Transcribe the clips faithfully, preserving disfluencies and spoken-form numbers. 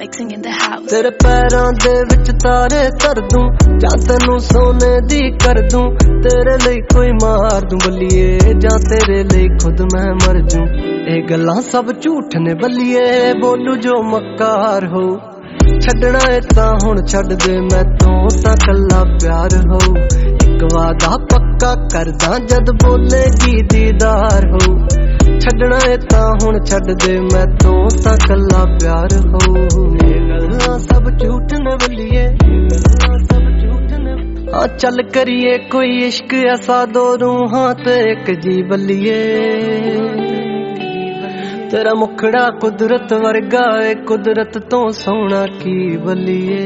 mixing in the house. तेरे पैरां दे विच तारे धर दूं जां तैनू सोने दी कर दूं तेरे लिए कोई मार दूं बल्लिए जां तेरे लिए खुद मैं मर जूं ए गल्लां सब झूठ ने बल्लिए बोलू जो मक्कार हो छड्डना ए तां हुण छड्ड दे मैं तों तां कल्ला प्यार हो एक वादा पक्का करदा जद बोलेगी दीदार हो छड्डना ए तां हुण छड्ड दे मैं तों तां कल्ला प्यार हो ए गल्लां सब झूठ ने बल्लिए गल्लां सब झूठ ने हाँ चल करिए कोई इश्क ऐसा दो रूहां ते एक जी बल्लिए तेरा मुखड़ा कुदरत वर्गा है कुदरत तो सोना की बल्लिए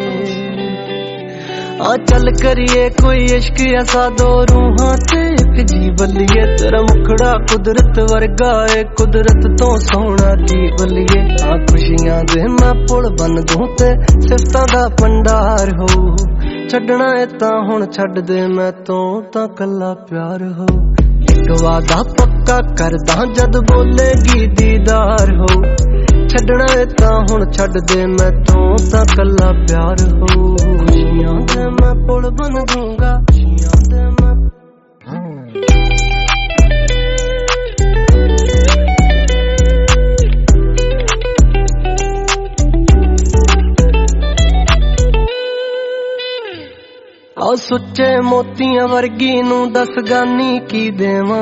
आ चल करिए कोई इश्क ऐसा दो रूहां ते एक जी बल्लिए तेरा मुखड़ा कुदरत वर्गा है कुदरत तो सोना की बल्लिए आ खुशियां दे मैं पुल बन दूं ते सिफतां दा भंडार हो छड्डना ए तां हुण छड्ड दे मैं तों तां कल्ला प्यार हो एक वादा पक्का करदा जद बोलेगी दीदार हो छड्डना ए तां हुण छड्ड दे मैं तों तां कल्ला प्यार हो खुशियां दे मैं पुल बन दूंगा खुशियां दे मैं आ सुच्चे मोतियां वर्गी नू दस गानी की देवां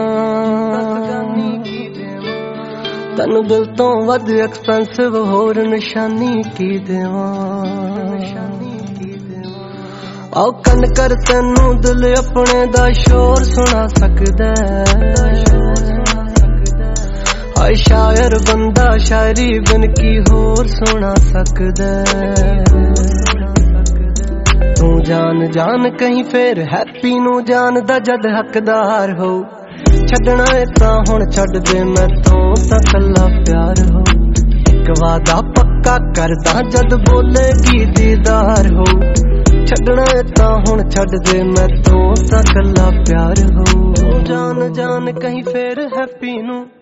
तैनू दिल तो वध एक्सपेंसिव होर निशानी की देवां आओ कन कर तैनू दिल अपने दा शोर सुना सकदा हाय शायर बंदा शायरी बिन की होर सुना सकदा तू जान जान कहीं फिर हैप्पी नू जान दा जद हकदार हो छड्डना ए तां हुण छड्ड दे मैं तों तां कल्ला प्यार हो एक वादा पक्का करदा जद बोलेगी दीदार हो छड्डना ए तां हुण छड्ड दे मैं तों तां कल्ला प्यार हो जान जान कहीं फिर हैप्पी नू